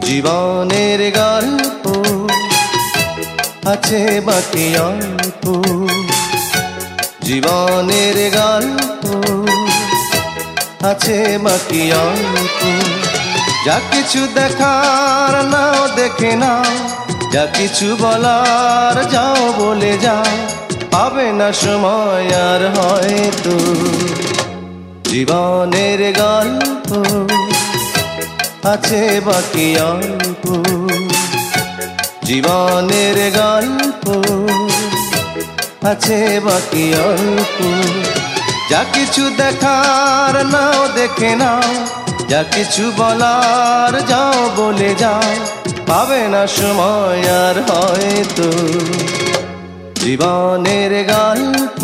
জীবনের গল্প আছে বাকি অল্প, জীবনের গল্প আছে বাকি অল্প। যা কিছু দেখার নাও দেখে নাও, যা কিছু বলার যাও বলে যাও, পাবে না সময় আর হয়তো। জীবনের গল্প আছে বাকি অল্প, জীবনের গল্প আছে বাকি অল্প। যা কিছু দেখার নাও দেখে নাও, যা কিছু বলার যাও বলে যাও, পাবে না সময় আর হয়তো। জীবনের গল্প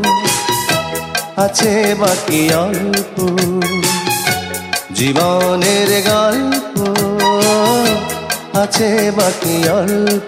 আছে বাকি অল্প, জীবনের গল্প আছে বাকি অল্প।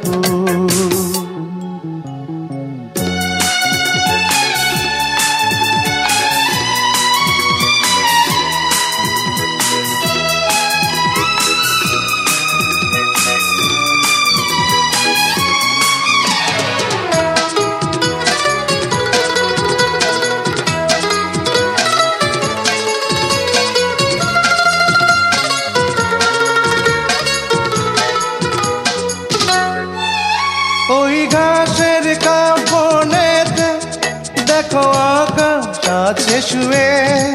ওই ঘাসের কাপড়েতে দেখো আকাশ আছে শুয়ে,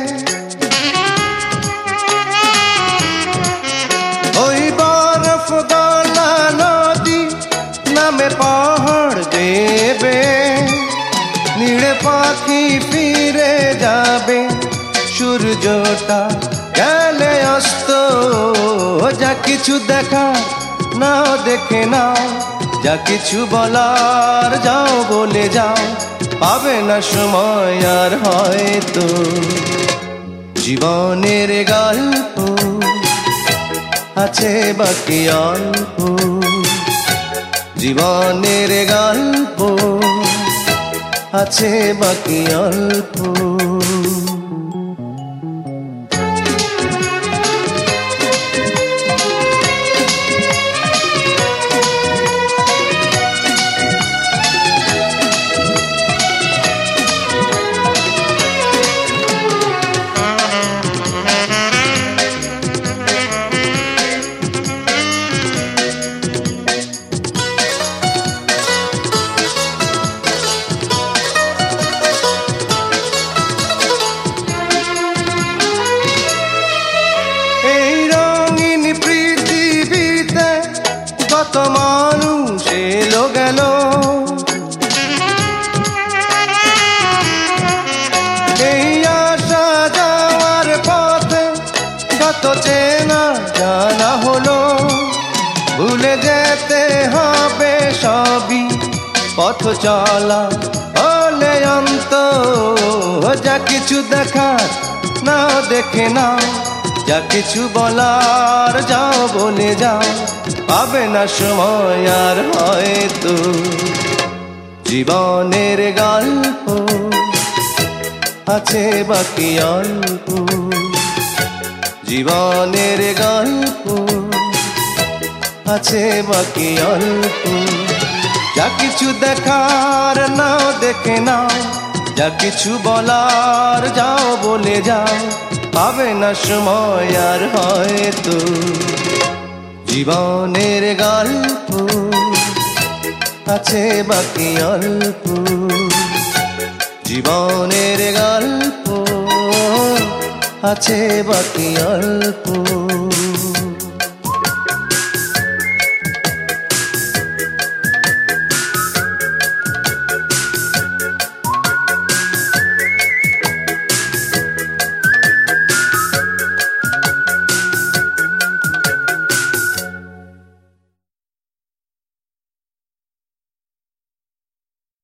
ওই বরফ গলা নদী নামে পাহাড় দেবে, নীড়ে পাখি ফিরে যাবে, সূর্যটা গেলে অস্ত। যা কিছু দেখা নাও দেখে নাও, যা কিছু বলার যাও বলে যাও, পাবে না সময় আর হয়তো। জীবনের গল্প আছে বাকি অল্প, জীবনের গল্প আছে বাকি অল্প। কত মানুষ এলো গেল, এই আসা যাওয়ার পথে কত চেনা জানা হলো। ভুলে যেতে হবে সবই পথ চলা হলে অন্ত। যা কিছু দেখার নাও দেখে নাও, যা কিছু বলার যাও বলে যাও, পাবে না সময় আর হয়তো। জীবনের গল্প আছে বাকি অল্প, জীবনের গল্প আছে বাকি অল্প। যা কিছু দেখার নাও দেখে নাও, যা কিছু বলার যাও বলে যাও, পাবে না সময় আর হয়তো। জীবনের গল্প আছে বাকি অল্প, জীবনের গল্প আছে বাকি অল্প।